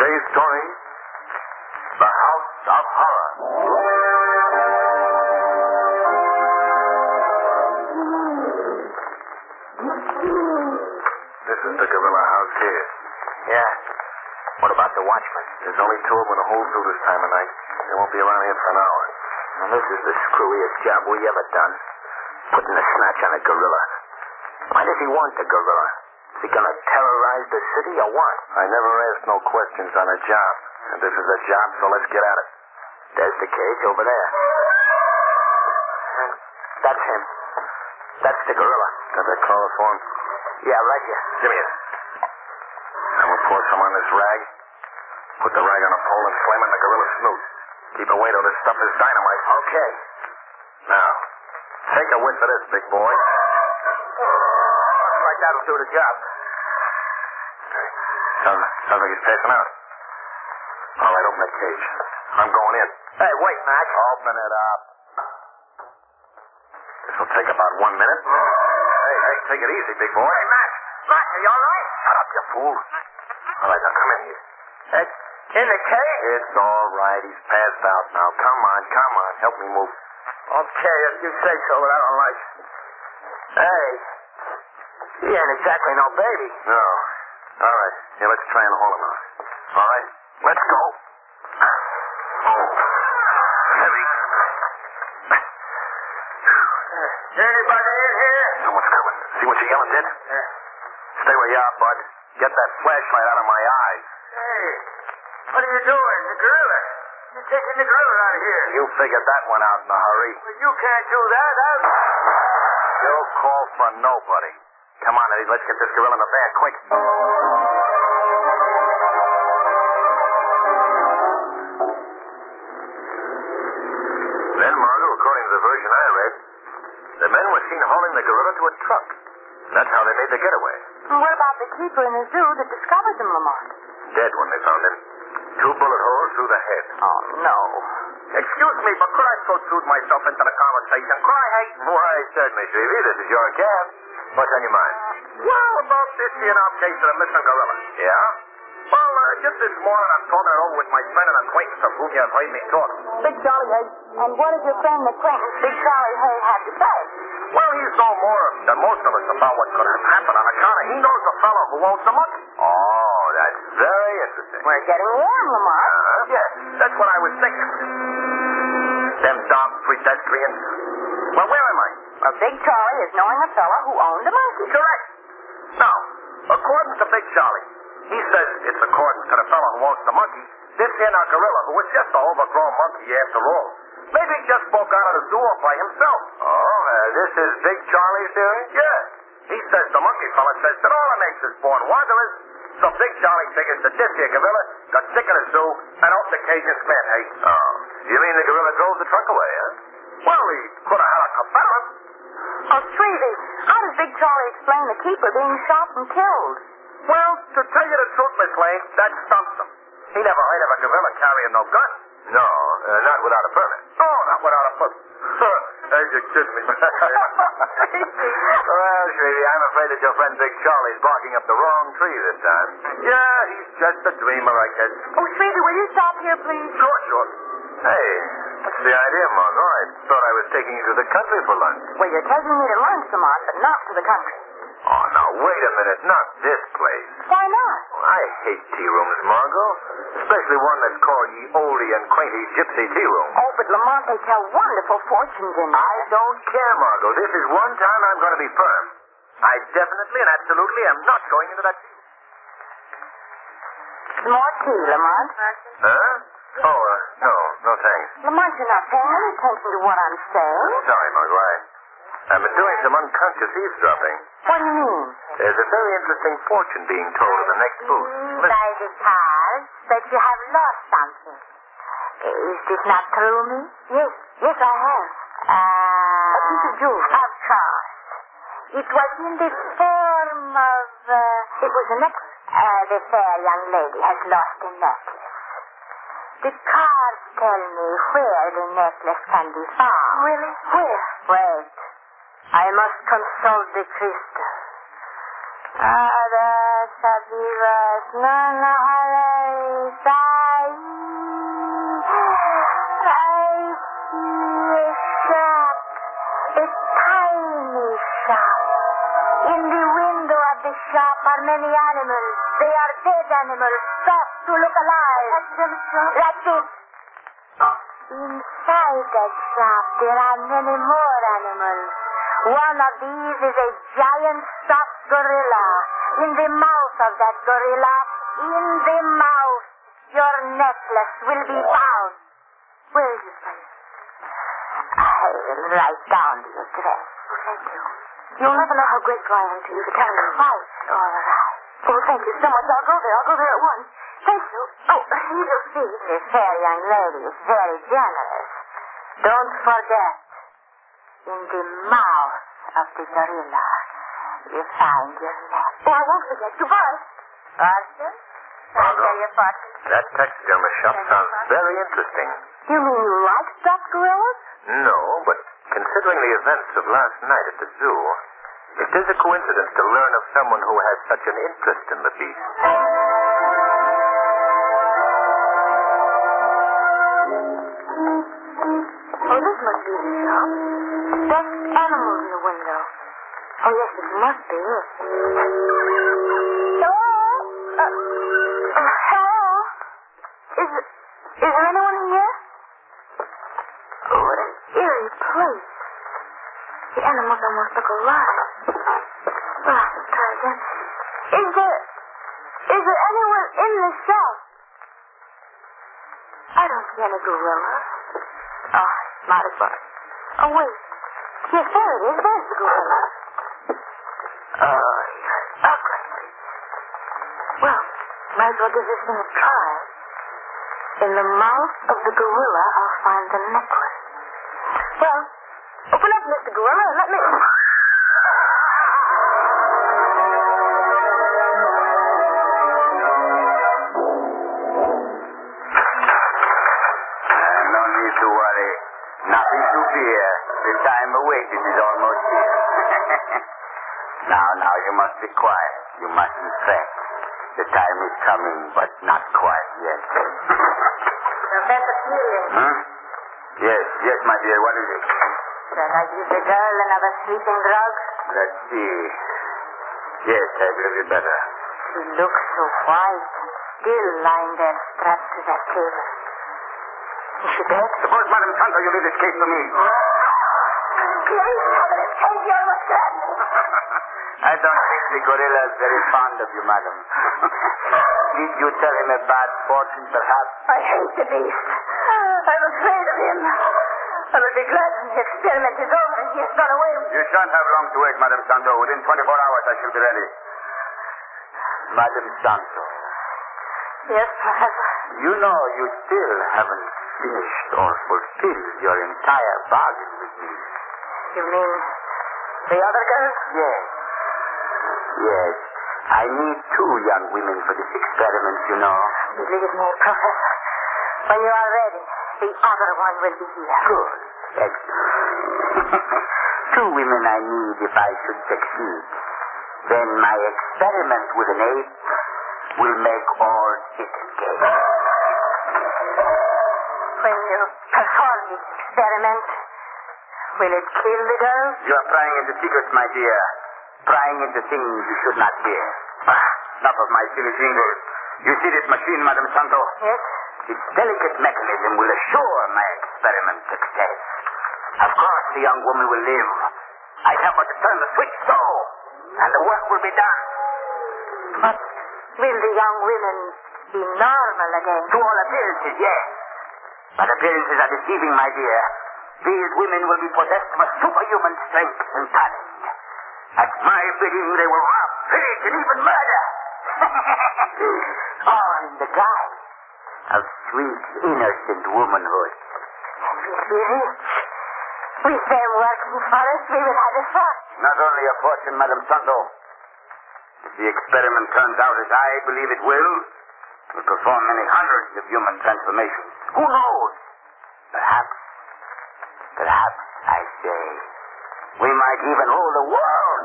Today's story, The House of Horror. This is the gorilla house here. Yeah. What about the watchman? There's only two of them in the whole zoo this time of night. They won't be around here for an hour. Now, this is the screwiest job we ever done. Putting a snatch on a gorilla. Why does he want the gorilla? Is he gonna terrorize the city or what? I never asked no questions on a job. And this is a job, so let's get at it. There's the cage over there. And that's him. That's the gorilla. Got that chloroform? Yeah, right here. Give me it. I'm gonna pour some on this rag. Put the rag on a pole and slam it in the gorilla's snoot. Keep away till this stuff is dynamite. Okay. Now, take a whiff of this, big boy. Right, that'll do the job. Okay. Sounds like he's passing out. All right, open that cage. I'm going in. Hey, wait, Mac. Open it up. This will take about 1 minute. Hey, take it easy, big boy. Hey, Mac. Mac, are you all right? Shut up, you fool. All right, now come in here. In the cage? It's all right. He's passed out now. Come on. Help me move. Okay, if you say so, but I don't like it. Hey, he ain't exactly no baby. No. All right. Here, let's try and haul him out. All right. Let's go. Oh. Heavy. Anybody in here? Someone's coming. See what you're yelling, Did? Yeah. Stay where you are, bud. Get that flashlight out of my eyes. Hey, what are you doing? The gorilla. You're taking the gorilla out of here. You figured that one out in a hurry. Well, you can't do that. You'll call for nobody. Come on, Eddie. Let's get this gorilla in the van, quick. Then, Margot, according to the version I read, the men were seen hauling the gorilla to a truck. That's how they made the getaway. What about the keeper in the zoo that discovered them, Lamont? Dead when they found him. 2 bullet holes through the head. Oh, no. Excuse me, but could I protrude myself into the conversation? Could I, hey? Why, certainly, Shrevey. This is your cab. What's on your mind? Well, about this here now case of the missing gorilla. Yeah? Well, just this morning I'm talking it over with my friend and acquaintance of whom you have heard me talk. Big Charlie Hay. And what did your friend and acquaintance, Big Charlie Hay, have to say? Well, he's know more than most of us about what could have happened on account of he knows the fellow who owns the monkey. Oh, that's very interesting. We're getting warm, Lamont. Yes, that's what I was thinking. Them darn pedestrians. Well, where am I? Well, Big Charlie is knowing a fella who owned a monkey. Correct. Now, according to Big Charlie, he says it's according to the fellow who owns the monkey, this here now gorilla, who was just an overgrown monkey after all. Maybe he just broke out of the zoo all by himself. Oh, this is Big Charlie's theory? Yes. He says the monkey fella says that all the nations born wanderers, so Big Charlie figures that this here gorilla got sick of the zoo and opened the cage and spent hate. Oh. You mean the gorilla drove the truck away, huh? Well, he could have had a cabana. Oh, Shrevey, how does Big Charlie explain the keeper being shot and killed? Well, to tell you the truth, Miss Lane, that stumps him. He never heard of a gorilla carrying no gun. No, not without a permit. No, not without a permit. Hey, you kidding me? Well, Shrevey, I'm afraid that your friend Big Charlie's barking up the wrong tree this time. Yeah, he's just a dreamer, I guess. Oh, Shrevey, will you stop here, please? Sure. Hey, what's the idea, Margot? I thought I was taking you to the country for lunch. Well, you're taking me to lunch, Lamont, but not to the country. Oh, now, wait a minute. Not this place. Why not? I hate tea rooms, Margot. Especially one that's called Ye Olde and Quainty Gypsy Tea Room. Oh, but Lamont, they tell wonderful fortunes in there. I don't care, Margot. This is one time I'm going to be firm. I definitely and absolutely am not going into that tea. Some more tea, Lamont. Huh? Oh, no thanks. Lamont, you're not paying any attention to what I'm saying. Sorry, Margot. I've been doing some unconscious eavesdropping. What do you mean? There's a very interesting fortune being told in the next booth. By the cards that you have lost something. Is this not true, me? Yes, I have. A piece of jewelry. Of course. It was in the form of, it was a necklace. The fair young lady has lost a necklace. The cards tell me where the necklace can be found. Really? Where? Wait. I must consult the crystal. Ada Sabivas Nana Alay are many animals. They are dead animals, soft to look alive. Like this. Inside that shop, there are many more animals. One of these is a giant stuffed gorilla. In the mouth of that gorilla, in the mouth, your necklace will be found. Where is it, please? I will write down the address. Oh, thank you. You'll never know how grateful I am to you for telling me. Quite all right. Oh, thank you so much. I'll go there. I'll go there at once. Thank you. Oh, you'll see. This fair young lady is very generous. Don't forget, in the mouth of the gorilla, you find your necklace. Oh, I won't forget. Goodbye. Fortune? I tell you, Fortune. That taxidermist shop sounds very interesting. You mean you like stuffed gorillas? No, but considering the events of last night at the zoo, it is a coincidence to learn of someone who has such an interest in the beast. Oh, this must be the shop. Stuffed animals in the window. Oh, yes, this must be it. Hello? Hello? Is there anyone here? Oh, what an eerie place. The animals almost look alive. Well, I should try again. Is there anyone in the shop? I don't see any gorillas. Oh, might as well. Oh, wait. Yes, there it is. There's the gorilla. Oh, you're ugly. Well, might as well give this thing a try. In the mouth of the gorilla, I'll find the necklace. Well, open up, Mr. Gorilla, and let me... No need to worry. Nothing to fear. The time awaited is almost here. Now, you must be quiet. You mustn't fret. The time is coming, but not quite yet. Professor Peeling. Yes, my dear. What is it? Shall I give the girl another sleeping drug? Let's see. Yes, I believe it better. She looks so white and still lying there strapped to that table. Is she dead? Suppose, Madam Santo, you leave this case to me. Please, Providence, take your mustache. I don't think the gorilla is very fond of you, madam. Did you tell him a bad fortune, perhaps? I hate the beast. I'm afraid of him. I will be glad when the experiment is over and he has gone away. You shan't have long to wait, Madam Santo. Within 24 hours, I shall be ready. Madam Santo. Yes, Professor. You know you still haven't finished or fulfilled your entire bargain with me. You mean the other girl? Yes. I need 2 young women for this experiment, you know. Believe me, Professor. When you are ready, the other one will be here. Good. Excellent. 2 women I need if I should succeed. Then my experiment with an ape will make all chicken cake. When you perform this experiment, will it kill the girl? You are prying into secrets, my dear. Prying into things you should not hear. Enough of my silly jingles. You see this machine, Madam Santo? Yes. Its delicate mechanism will assure my experiment success. Of course, the young woman will live. I have but to turn the switch so, and the work will be done. But will the young women be normal again? To all appearances, yes. But appearances are deceiving, my dear. These women will be possessed of a superhuman strength and talent. At my bidding, they will rob, pillage, and even murder. All in the guise of sweet, innocent womanhood. And we'll be rich. With them working for us, we will have a fortune. Not only a fortune, Madam Santo. If the experiment turns out as I believe it will perform many hundreds of human transformations. Who knows? Perhaps, I say, we might even rule the world.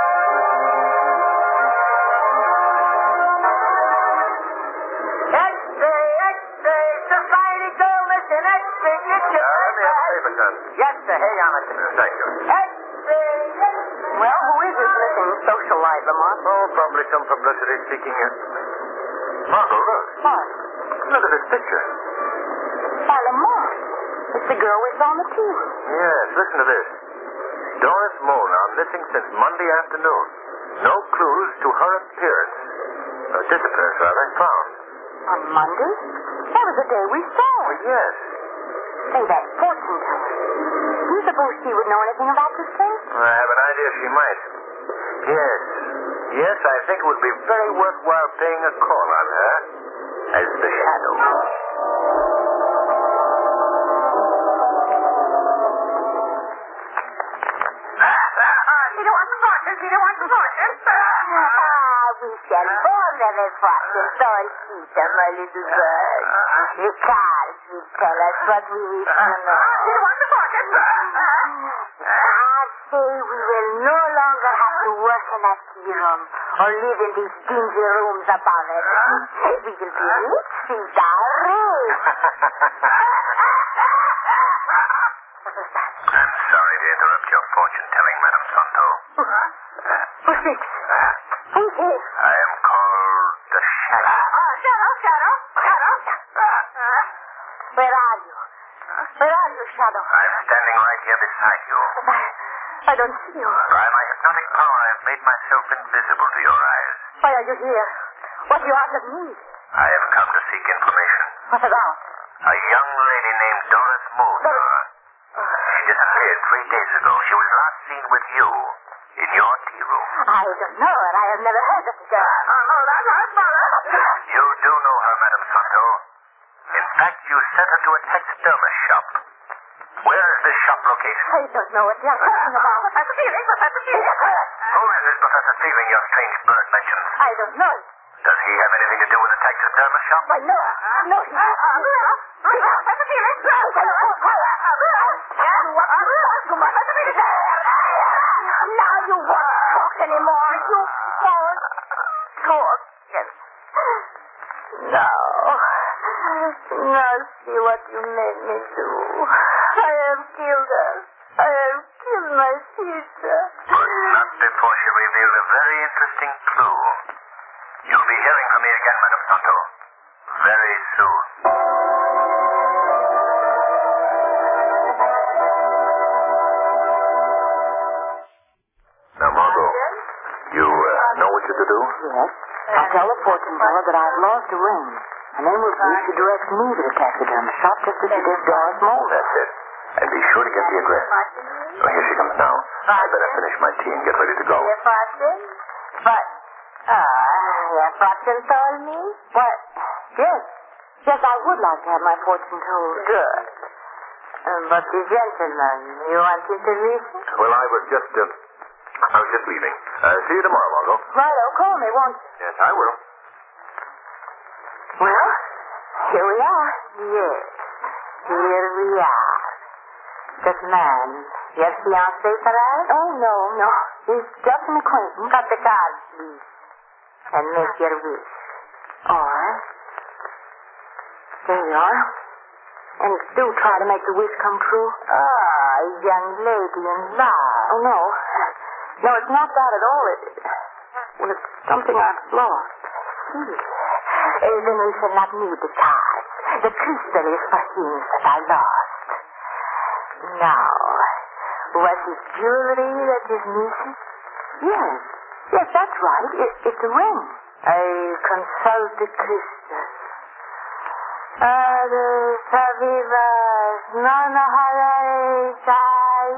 X-ray, Society Gold Mission, X-ray, get your... Yes, sir. Hey, Amateur. Thank you. X-ray. Well, who is this missing socialite, Lamont? Oh, probably some publicity-seeking estimate. Margot, look. What? Look at this picture. Why, Lamont. It's the girl we saw in the tea room. Yes, listen to this. Doris Molnar missing since Monday afternoon. No clues to her appearance. Disappearance, rather, found. On Monday? That was the day we saw her. Well, yes. Say, that fortune teller. Do you suppose she would know anything about this thing? I have an idea she might. Yes. Yes, I think it would be very worthwhile paying a call on her as the shadow. She don't want the fortune. We shall both have a fortune, solcita, my little bird. The cards will tell us what we wish to know. She don't want the fortune. I say we will no longer have to work in that tea room or live in these dingy rooms above it. We will be rich, Sita, rich. What was that? I'm sorry to interrupt your fortune-telling, Madame Santo. Who's this? Who's this? I am called the Shadow. Shadow. Where are you? Where are you, Shadow? I'm standing right here beside you. I don't see you. By my hypnotic power, I've made myself invisible to your eyes. Why are you here? What do you want of me? I have come to seek information. What about? A young lady named Doris Molnar. She disappeared 3 days ago. She was last seen with you in your tea room. I don't know her. I have never heard of the girl. Oh, that's our father. You do know her, Madame Santo. In fact, you sent her to a taxidermist shop. Where is this shop located? I don't know what you're talking about. Professor Feeling. Who is this Professor Feeling your strange bird mentions? I don't know. Does he have anything to do with the taxidermist shop? Why, no. No, he doesn't. Professor Feeling. Now you won't talk anymore. You won't talk. Now see what you made me do. I have killed her. I have killed my sister. But not before she revealed a very interesting clue. You'll be hearing from me again, Madame Santo. Very soon. Now, Margot, you know what you're to do? Yes. I'll tell the fortune teller that I've lost a ring. And then we'll see if she directs me to the taxidermist shop just as she did Doris Molnar. That's it. And be sure to get the address. Oh, here she comes now. I better finish my tea and get ready to go. Your fortune? But, your fortune told me? What? Yes. Yes, I would like to have my fortune told. Good. But the gentleman, you want him to listen? Well, I was just leaving. See you tomorrow, Margot. Righto, call me, won't you? Yes, I will. Well, here we are. Yes, here we are. This man, your fiancé, perhaps? Oh, no. He's just an acquaintance. Cut the cards, please. And make your wish. Or, there you are. And do try to make the wish come true. Young lady in love. Oh, no. No, it's not that at all. It's something I've lost. See? Then we shall not need the cards. The crystal is for things that are lost. Now, was it jewelry that is missing? Yes, that's right. It's a ring. I consult the crystal. Savivas, Nana Harai,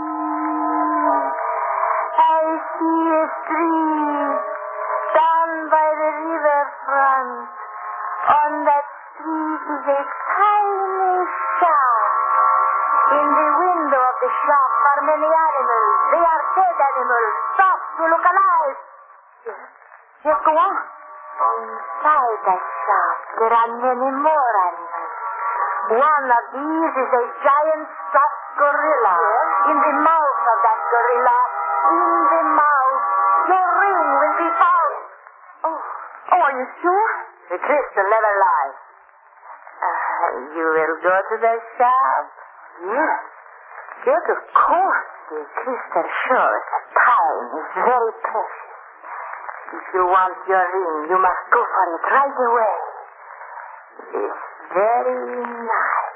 I see a street down by the riverfront. On that street is a tiny shop. In the window of the shop are many animals. They are dead animals. Stop, you look alive. Yes, go on. Inside that shop, there are many more animals. One of these is a giant stuffed gorilla. In the mouth of that gorilla, your ring will be found. Oh, are you sure? The crystal never lies. You will go to the shop? Yes, of course. be crystal sure that time is very precious. If you want your ring, you must go for it right away. It's very nice.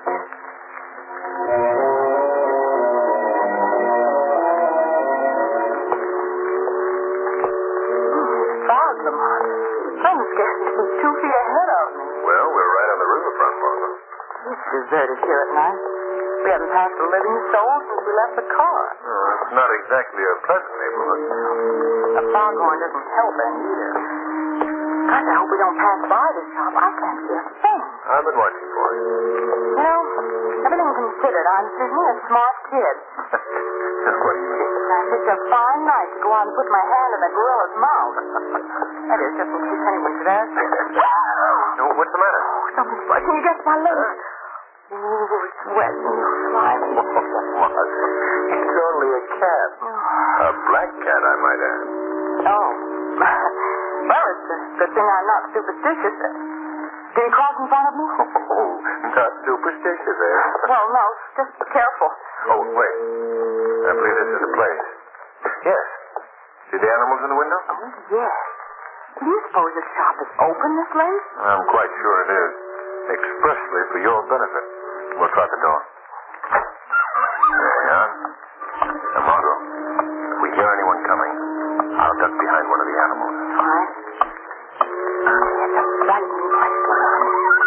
Fog, Lamont. I'm scared to be 2 feet ahead of me. Well, we're right on the riverfront, Martha. It's deserted here at night. We haven't passed a living soul since we left the car. It's not exactly a pleasant neighborhood. A foghorn doesn't help any either. Gosh, I hope we don't pass by the shop. I can't see a thing. I've been watching for you. You know, everything considered, I'm certainly a smart kid. What do you mean? I picked a fine night to go out and put my hand in a gorilla's mouth. That is, just in case anyone should ask you. No, what's the matter? Something's brushing against my leg. Ooh, it's wet and slimy. It's only a cat. A black cat, I might add. Oh. Well, it's a good thing I'm not superstitious. Did he cross in front of me? Oh, not superstitious, eh? Well, no. Just be careful. Oh, wait. I believe this is the place. Yes. See the animals in the window? Oh, yes. Do you suppose the shop is open this late? I'm quite sure it is. Expressly for your benefit. We'll try the door. There we are. Now, Margot, if we hear anyone coming, I'll duck behind one of the animals. All right. It's a frightening place, Lamont.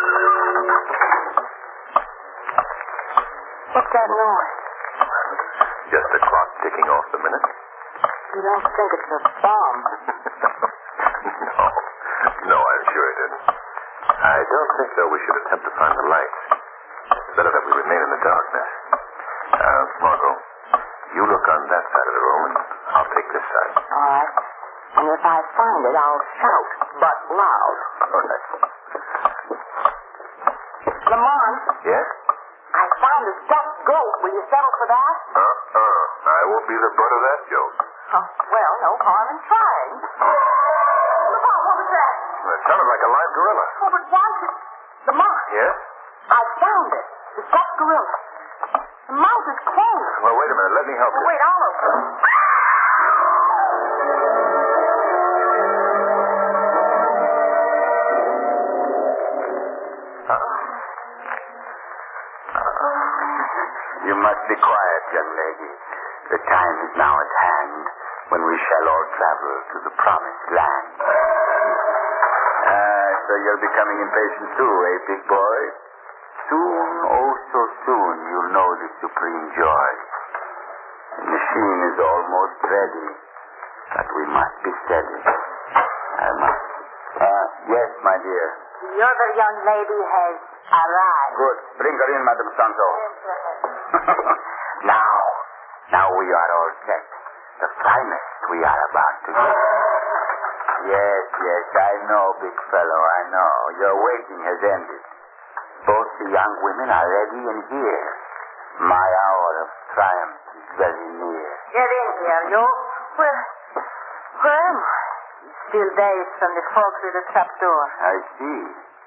What's that noise? Just the clock ticking off the minute. You don't think it's a bomb? No, I'm sure it didn't. I don't think, though, we should attempt to find the lights. It's better that we remain in the darkness. Margot, you look on that side of the room, and I'll take this side. All right. And if I find it, I'll shout, but loud. All right. Lamont, Yes? I found a stuffed goat. Will you settle for that? I won't be the butt of that joke. Oh, well, no harm in trying. Lamont, what was that? It sounded like a live gorilla. Oh, but why did... Lamont, Yes? I found it. The stuffed gorilla. The mouth is closed. Well, wait a minute. Let me help you. Wait, I'll open it. You must be quiet, young lady. The time is now at hand when we shall all travel to the promised land. So you're becoming impatient too, eh, big boy? Soon, oh so soon, you'll know the supreme joy. The machine is almost ready, but we must be steady. I must. Yes, my dear. The other young lady has arrived. Good. Bring her in, Madame Santo. Now we are all set. The finest we are about to do. Yes, I know, big fellow, I know. Your waiting has ended. Both the young women are ready and here. My hour of triumph is very near. Get in here, you. Where am I? Still dazed from the fall through the trap door. I see.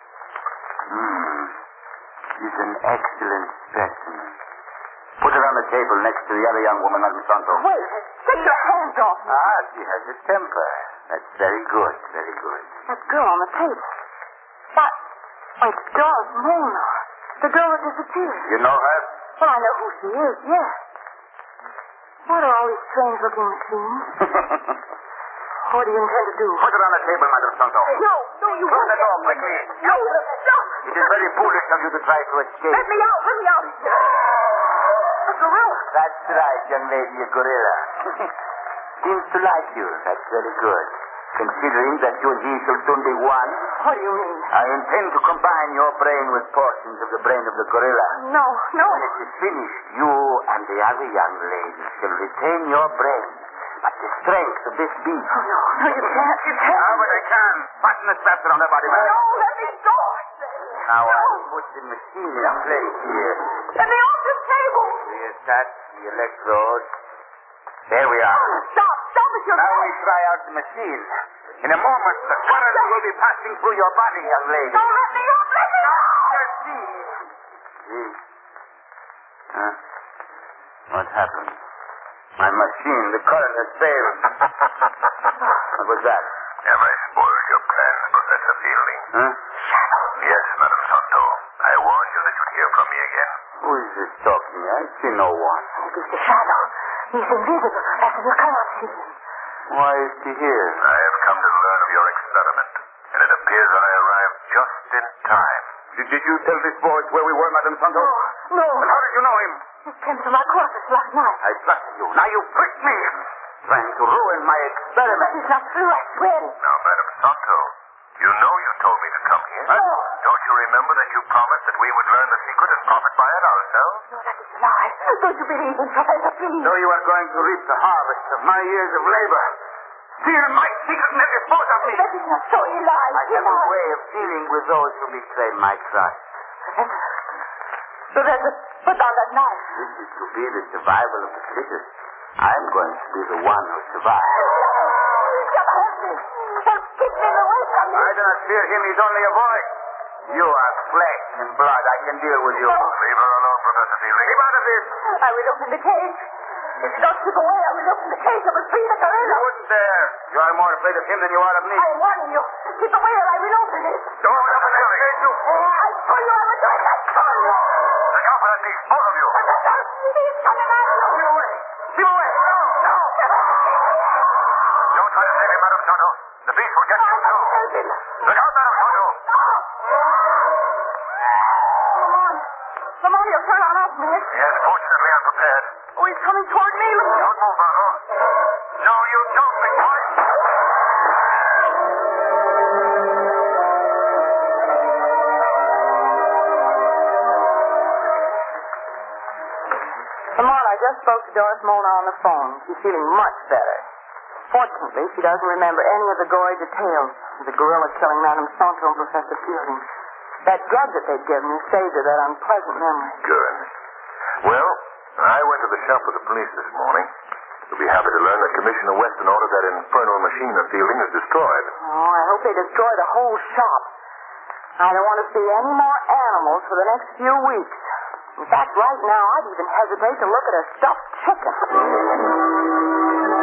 She's an excellent specimen. Put her on the table next to the other young woman, Madame Santo. Wait, take your hands off me. She has a temper. That's very good, very good. That girl on the table. Wait, Doris Mona. The girl that disappeared. You know her? Well, I know who she is, yes. What are all these strange-looking machines? What do you intend to do? Put it on the table, Madame Santo. No, you Open won't. the door quickly. No. It is very foolish of you to try to escape. Let me out. A gorilla. That's right, young lady, a gorilla. Seems to like you. That's very good. Considering that you and he shall soon be one. What do you mean? I intend to combine your brain with portions of the brain of the gorilla. No. When it is finished, you and the other young lady shall retain your brain. But the strength of this beast... Oh, no, you can't. But I can. Fasten the straps around her body, man. No, let me go. Now I put the machine in place here. Let me off this table. Reattach the electrodes. There we are. Stop it, you're... Now we try out the machine. In a moment, the current will be passing through your body, young lady. Don't let me off. Let me off. See? Huh? What happened? My machine, the current has failed. What was that? Have I spoiled your plans, Professor Fielding? Huh? Yes, Madam Santo. I warned you that you'd hear from me again. Who is this talking? I see no one. It is the shadow. He's invisible, as you cannot see him. Why is he here? I have come to learn of your experiment, and it appears that I arrived just in time. Did you tell this boy where we were, Madam Santo? No. But how did you know him? He came to my quarters last night. I trusted you. Now you tricked me. Trying to ruin my experiment. That is not true, I swear it. Now, Madam Santo, you know you told me to come here. No. Don't you remember that you promised that we would learn the secret and profit by it ourselves? No, that is a lie. Don't you believe in Professor, please? So you are going to reap the harvest of my years of labor. Steal my secret and dispose of me. That is not so. He lies. I have a way of dealing with those who betray my trust. Professor, put down that knife. This is to be the survival of the fittest. I'm going to be the one who survives. He's got me. Keep me away from me. I do not fear him. He's only a boy. You are flesh and blood. I can deal with you. Leave her alone, Professor Fielding. Keep out of this. I will open the cage. If you don't keep away, I will open the cage. I will free the gorilla. You wouldn't dare. You are more afraid of him than you are of me. I am warning you. Keep away or I will open it. Don't open the cage, you fool. I told you I would do it. I told you. Look out for that beast, both of you. He's coming at you. Keep away. Keep away. No. Don't try to save him, Madam Santo. The beast will get you, too. Help him. Look out, Madam Santo. Come on, you'll turn on us, miss. Yes, fortunately, I'm prepared. Oh, he's coming toward me. Don't move, Margot. No, you don't, McCoy. Lamont, I just spoke to Doris Mona on the phone. She's feeling much better. Fortunately, she doesn't remember any of the gory details of the gorilla killing Madame Santo and Professor Fielding. That drug that they'd given her saved her that unpleasant memory. Good. Well, I went to the shop with the police this morning. You'll be happy to learn that Commissioner Weston ordered that infernal machine of Fielding is destroyed. Oh, I hope they destroy the whole shop. I don't want to see any more animals for the next few weeks. In fact, right now, I'd even hesitate to look at a stuffed chicken.